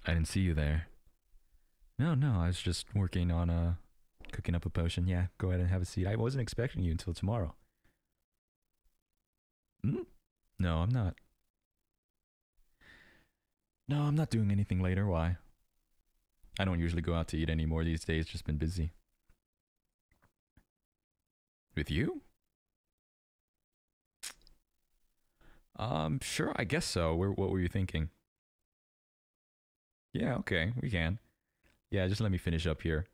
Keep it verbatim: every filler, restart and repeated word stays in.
I didn't see you there. No, no, I was just working on uh cooking up a potion. Yeah, go ahead and have a seat. I wasn't expecting you until tomorrow. Hmm? No, I'm not. No, I'm not doing anything later. Why? I don't usually go out to eat anymore these days. Just been busy. With you? Um, sure. I guess so. Where, what were you thinking? Yeah, okay, we can. Yeah, just let me finish up here.